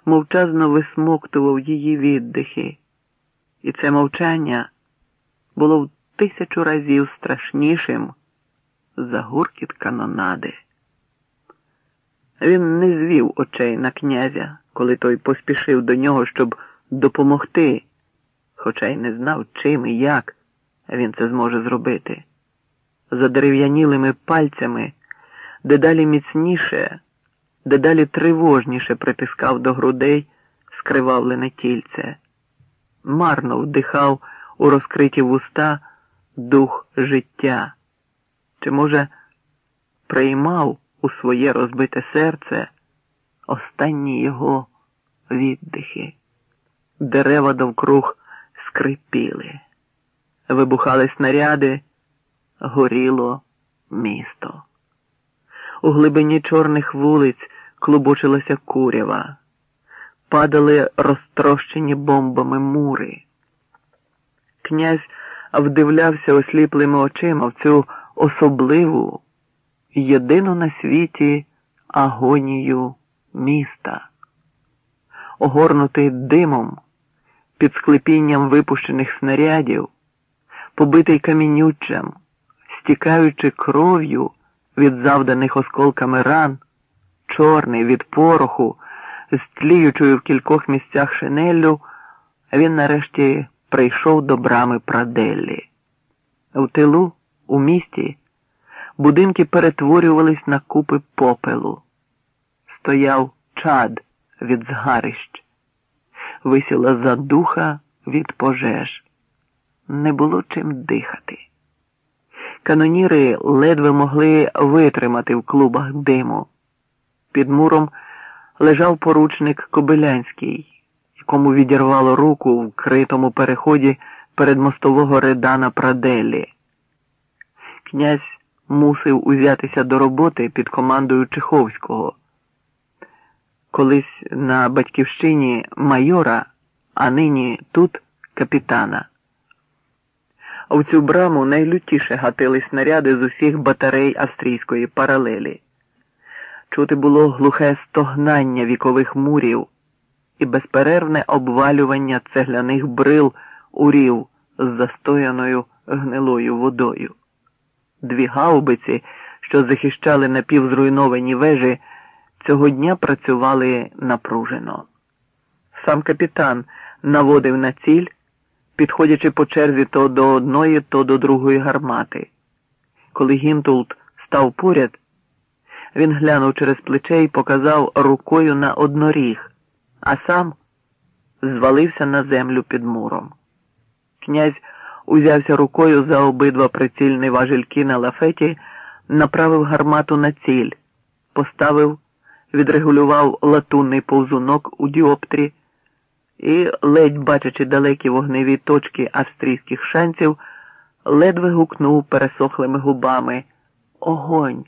мовчазно висмоктував її віддихи. І це мовчання було в 1000 разів страшнішим за гуркіт канонади. Він не звів очей на князя, коли той поспішив до нього, щоб допомогти, хоча й не знав, чим і як він це зможе зробити. Задерев'янілими пальцями дедалі міцніше, дедалі тривожніше притискав до грудей скривавлене тільце. Марно вдихав у розкриті вуста дух життя. Чи, може, приймав у своє розбите серце останні його віддихи. Дерева довкруг скрипіли. Вибухали снаряди, горіло місто. У глибині чорних вулиць клубочилася курява. Падали розтрощені бомбами мури. Князь вдивлявся осліплими очима в цю особливу, єдину на світі агонію міста. Огорнутий димом, під склепінням випущених снарядів, побитий камінюччям, стікаючи кров'ю від завданих осколками ран, чорний від пороху, з тліючою в кількох місцях шинеллю, він нарешті прийшов до брами Праделлі. В тилу, у місті, будинки перетворювались на купи попелу. Стояв чад від згарищ. Висіла задуха від пожеж. Не було чим дихати. Каноніри ледве могли витримати в клубах диму. Під муром лежав поручник Кобилянський, якому відірвало руку в критому переході перед мостового Редана Праделлі. Князь мусив узятися до роботи під командою Чеховського, колись на батьківщині майора, а нині тут капітана. В цю браму найлютіше гатили снаряди з усіх батарей австрійської паралелі. Чути було глухе стогнання вікових мурів і безперервне обвалювання цегляних брил у рів з застояною гнилою водою. 2 гаубиці, що захищали напівзруйновані вежі, цього дня працювали напружено. Сам капітан наводив на ціль, підходячи по черзі то до одної, то до другої гармати. Коли Гінтулд став поряд, він глянув через плече і показав рукою на одноріг, а сам звалився на землю під муром. Князь узявся рукою за обидва прицільні важельки на лафеті, направив гармату на ціль, поставив, відрегулював латунний повзунок у діоптрі і, ледь бачачи далекі вогневі точки австрійських шанців, ледве гукнув пересохлими губами «Огонь!».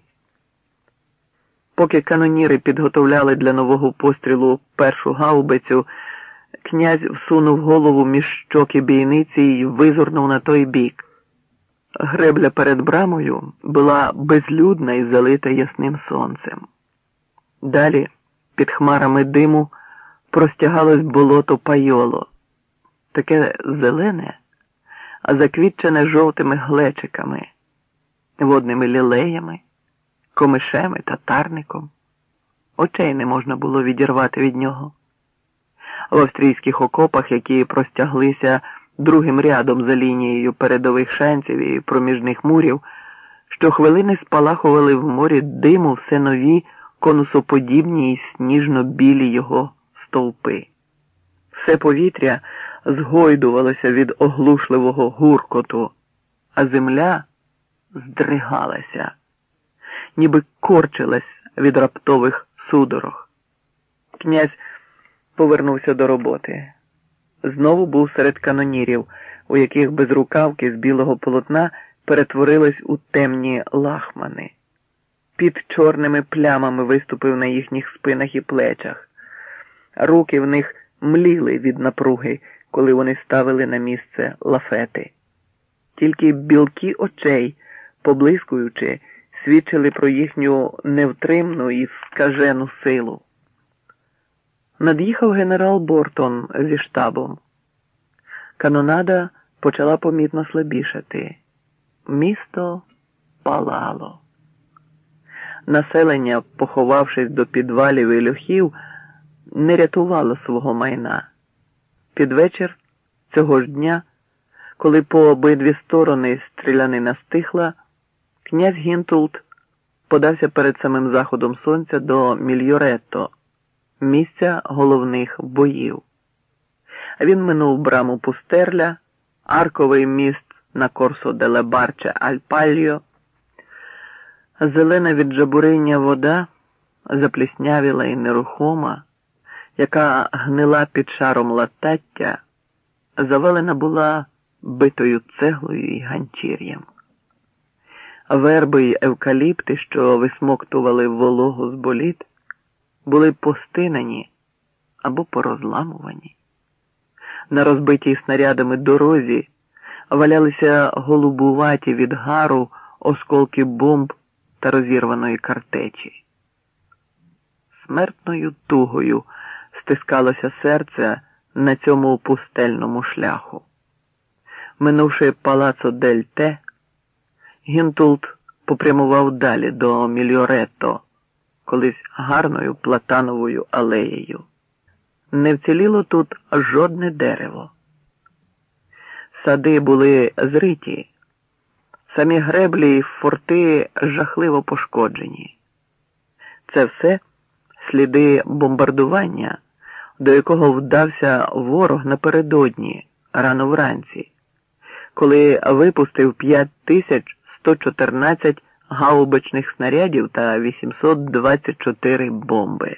Поки каноніри підготовляли для нового пострілу першу гаубицю, князь всунув голову між щоки бійниці і визирнув на той бік. Гребля перед брамою була безлюдна і залита ясним сонцем. Далі, під хмарами диму, простягалось болото Пайоло, таке зелене, а заквітчене жовтими глечиками, водними лілеями, комишем і татарником. Очей не можна було відірвати від нього. В австрійських окопах, які простяглися другим рядом за лінією передових шанців і проміжних мурів, щохвилини спалахували в морі диму все нові конусоподібні і сніжно-білі його стовпи. Все повітря згойдувалося від оглушливого гуркоту, а земля здригалася, ніби корчилась від раптових судорог. Князь повернувся до роботи. Знову був серед канонірів, у яких безрукавки з білого полотна перетворились у темні лахмани. Під чорними плямами виступив на їхніх спинах і плечах. Руки в них мліли від напруги, коли вони ставили на місце лафети. Тільки білки очей, поблискуючи, свідчили про їхню невтримну і скажену силу. Над'їхав генерал Бортон зі штабом. Канонада почала помітно слабішати. Місто палало. Населення, поховавшись до підвалів і льохів, не рятувало свого майна. Під вечір цього ж дня, коли по обидві сторони стрілянина стихла, князь Гінтулд подався перед самим заходом сонця до Мільйоретто, місця головних боїв. Він минув браму Пустерля, арковий міст на Корсо деле Барче аль Пальо. Зелена від жабуриння вода, запліснявіла і нерухома, яка гнила під шаром латаття, завалена була битою цеглою і ганчір'ям. Верби й евкаліпти, що висмоктували вологу з боліт, були постинені або порозламувані. На розбитій снарядами дорозі валялися голубуваті від гару осколки бомб та розірваної картечі. Смертною тугою стискалося серце на цьому пустельному шляху. Минувши палацо дель Те, Гінтулд попрямував далі до Мільйоретто, колись гарною платановою алеєю. Не вціліло тут жодне дерево. Сади були зриті, самі греблі й форти жахливо пошкоджені. Це все сліди бомбардування, до якого вдався ворог напередодні, рано вранці, коли випустив 5114 гаубичних снарядів та 824 бомби.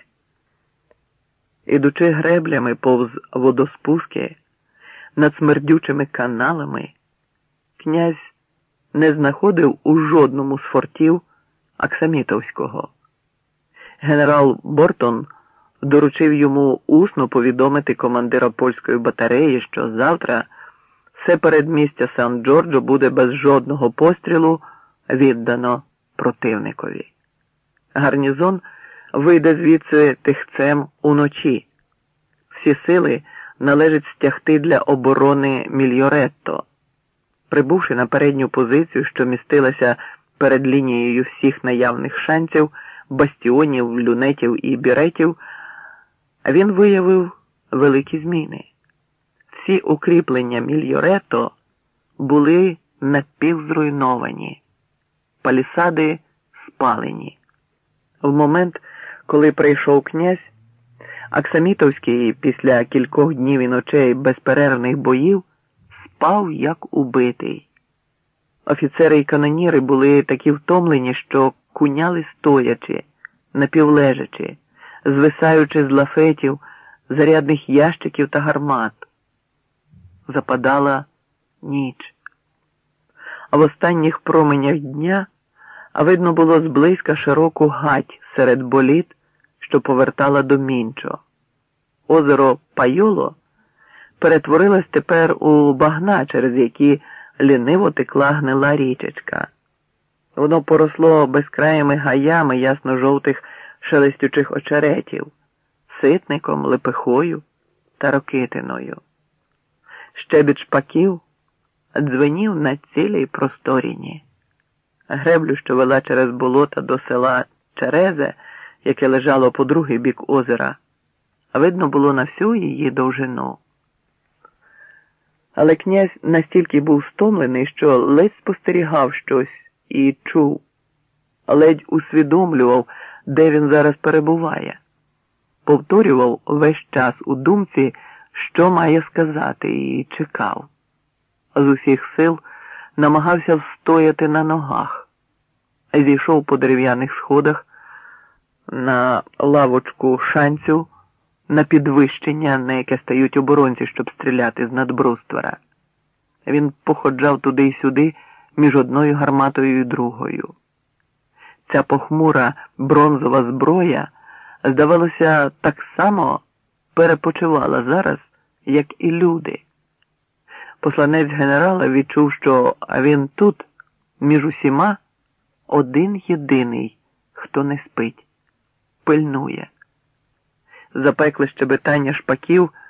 Ідучи греблями повз водоспуски, над смердючими каналами, князь не знаходив у жодному з фортів Аксамітовського. Генерал Бортон доручив йому усно повідомити командира польської батареї, що завтра все передмістя Сан-Джорджо буде без жодного пострілу віддано противникові. Гарнізон вийде звідси тихцем уночі. Всі сили належить стягти для оборони Мільйоретто. Прибувши на передню позицію, що містилася перед лінією всіх наявних шансів, бастіонів, люнетів і біретів, він виявив великі зміни. Всі укріплення Мільйоретто були напівзруйновані, палісади спалені. В момент, коли прийшов князь, Аксамітовський після кількох днів і ночей безперервних боїв спав як убитий. Офіцери і каноніри були такі втомлені, що куняли стоячи, напівлежачи, звисаючи з лафетів, зарядних ящиків та гармат. Западала ніч. А в останніх променях дня видно було зблизька широку гать серед боліт, що повертала до Мінчо. Озеро Пайоло перетворилось тепер у багна, через які ліниво текла гнила річечка. Воно поросло безкраїми гаями ясно-жовтих шелестючих очеретів, ситником, лепехою та рокитиною. Щебіт шпаків дзвенів на цілій просторіні. Греблю, що вела через болота до села Черезе, яке лежало по другий бік озера, видно було на всю її довжину. Але князь настільки був стомлений, що ледь спостерігав щось і чув, ледь усвідомлював, де він зараз перебуває. Повторював весь час у думці, що має сказати, і чекав. З усіх сил намагався встояти на ногах. Зійшов по дерев'яних сходах на лавочку шанцю, на підвищення, на яке стають оборонці, щоб стріляти з надбруствера. Він походжав туди й сюди між одною гарматою і другою. Ця похмура бронзова зброя, здавалося, так само перепочивала зараз, як і люди. Посланець генерала відчув, що він тут, між усіма, один єдиний, хто не спить, пильнує. запекле щебетання шпаків